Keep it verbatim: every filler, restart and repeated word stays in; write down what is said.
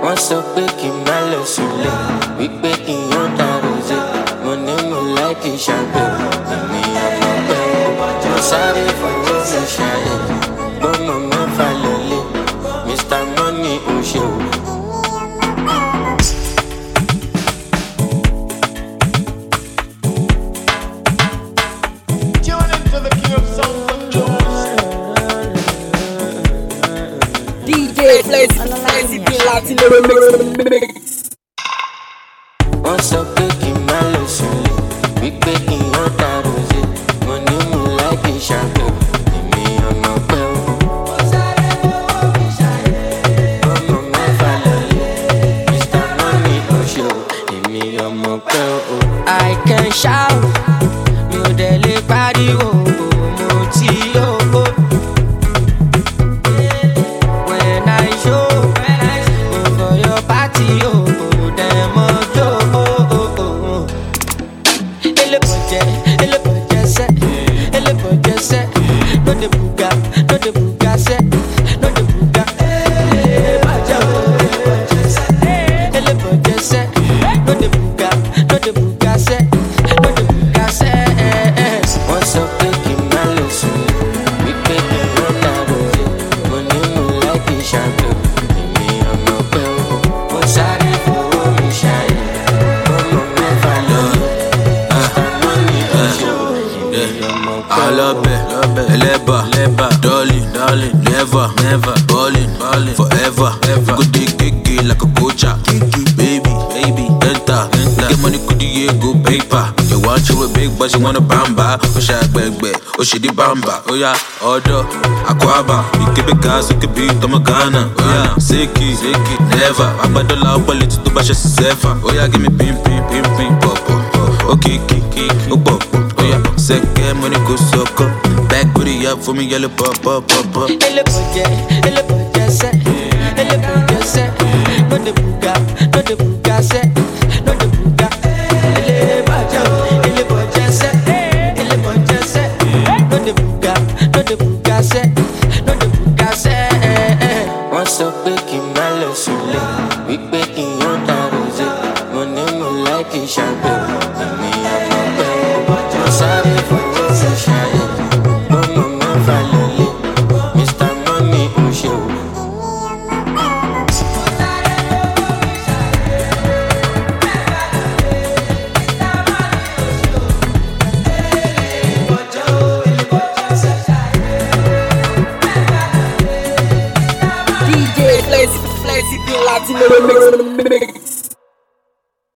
Wọ́n sọ pé kí n má lọ sílé, wípé kí n yán dàrúzé. Mo ní mo láìkì ṣàgbéwò, èmi ọmọ pẹ́. Mo sáré fowó mi ṣàyè, gbọ́mọ mẹ́fà lọ́lé. mister Money ò ṣe o. Wọ́n sọ pé kí n má lọ sílé, wípé kí n yán dàrúzé. Mo ní mo láìkì ṣàgbéwò, èmi ọmọ pẹ́ o. Mo sáré fowó mi ṣàyè, gbọ́mọ mẹ́fà lọ́lé. mister Money ò ṣe o, èmi ọmọ pẹ́ o. I can shout, mi ò dẹ̀ lè pariwo, mo ti yó. When I show, go for your party, oh, dem must go. Ele boje, ele boje se, ele boje se. No de buga, no de buga se, no de buga. Ele boje, ele boje se, ele boje se. No de buga, no de buga se, no de buga se. Wọ́n sọ pé kí n má lọ sílé, wípé kí n yán dàrúzé. Mo ní mo láìkì ṣàgbéwò, èmi ọmọ pẹ́ o. Mo sáré fowó mi ṣàyè, gbọ́mọ mẹ́fà lọ́lé. mister Money ò ṣe o, èmi ọmọ pẹ́ o. Alọ́bẹ̀, ẹlẹ́bà, dolly, never, ballin', forever. Go dey keke like a coacha, baby, enter. Get money, could you go paper? You want you a big but you wanna bamba. O ṣe agbẹ̀gbẹ̀, o ṣe di bamba. Oya, ọ̀dọ̀, Akwaba, ìkébé gas, ìkébé tọmọ Ghana. Oya, Seki, never. Agbádọ́là ọ̀pọ̀lẹ̀ tí tó bá ṣe sí sẹ́fà. Oya, give me pin, pin, pin, pin, pọ̀pọ̀. Okay, kiki, ó pọ̀pọ̀. Oya, sẹ́kẹ̀ money go sọ́kọ̀. Back booty up for me, yellow pop, pop, pop, pop. Ele boje, ele boje se, ele boje se. No de buga, no de buga se, no de buga. Ele boje, ele boje se, ele boje se. No de buga, no de buga se, no de buga se. Wọ́n sọ pé kí n má lọ sílé, wípé kí n yán dàrúzé. Mo ní mo láìkì ṣàgbéwò, èmi ọmọ pẹ́ o. Mo sáré fowó mi ṣàyè, gbọ́mọ mẹ́fà lọ́lé. mister Money ò ṣe o. D J Flexi, Flexi, Latino Mix.